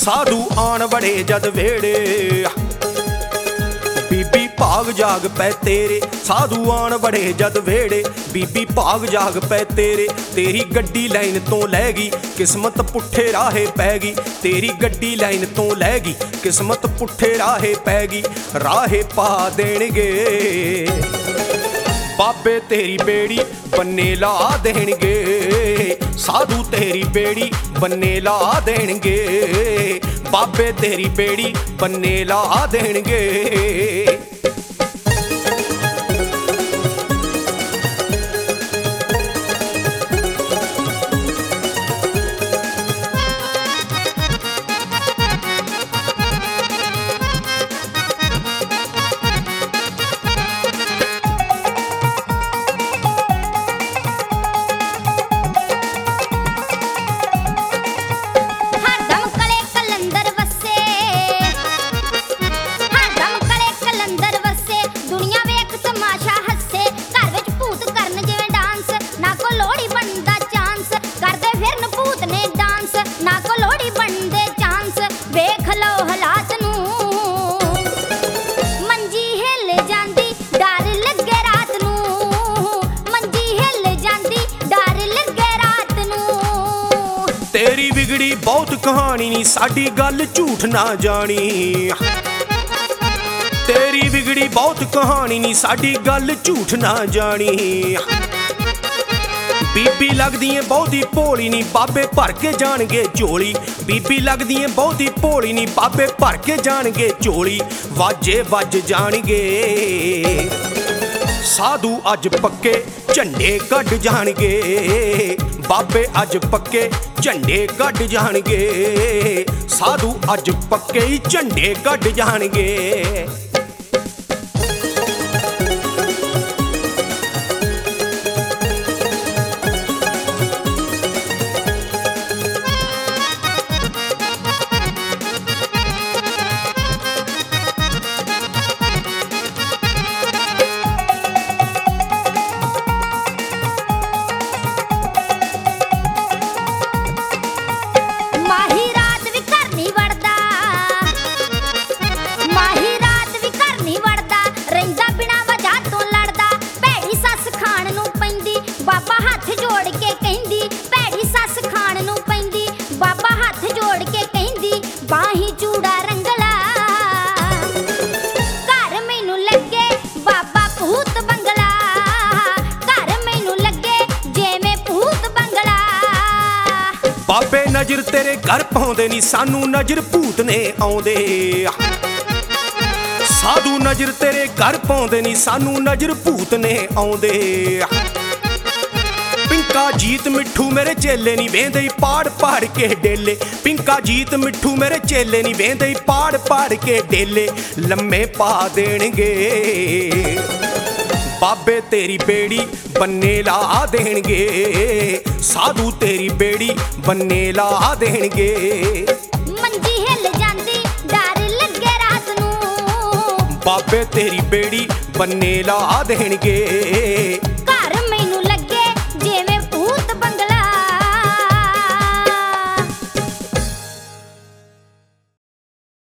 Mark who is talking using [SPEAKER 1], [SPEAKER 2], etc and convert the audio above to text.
[SPEAKER 1] साधु आन बड़े जद वेड़े बीबी भाग जाग पै तेरे। साधु आन बड़े जद वेड़े बीबी भाग जाग पै तेरे। तेरी गड्डी लाइन तो लै गई किस्मत पुट्ठे राहे पै गई। तेरी गड्डी लाइन तो लै गई किस्मत पुट्ठे राहे पै गई। राहे पा देणगे बाबे तेरी बेड़ी बन्ने ला देणगे। साधु तेरी बेड़ी बन्ने ला देणगे। बाबे तेरी बेड़ी बन्ने ला देणगे। तेरी बिगड़ी बहुत कहानी नी साडी गल झूठ ना जानी। तेरी बिगड़ी बहुत कहानी नी साडी गल झूठ ना जानी। बीबी लगदी है बहुती भोली नी बाबे भर के जाणगे झोली। बीबी लगदी है बहुती भोली नी बाबे भर के जाणगे झोली। वाजे वज जाणगे साधु अज पक्के झंडे कढ जाणगे। बाबे अज पक्के झंडे कढ जाणगे। साधु अज पक्के ही झंडे कढ जाणगे। बाबे नजर तेरे घर पाउंदे नी सानू नजर भूत ने आउंदे। साधु नजर तेरे घर पाउंदे नी सानू नजर भूत ने आउंदे। पिंका जीत मिठू मेरे चेले नी वेंदे पाड़ पाड़ के डेले। पिंका जीत मिठू मेरे चेले नी वेंदे पाड़ पाड़ के डेले। लम्मे पा देणगे बाबे तेरी बेड़ी बन्ने ला देणगे। साधु तेरी बेड़ी बन्ने ला देणगे।
[SPEAKER 2] मंजी हिल जांदी डर लगे रात नू।
[SPEAKER 1] बाबे तेरी बेड़ी बन्ने ला देणगे।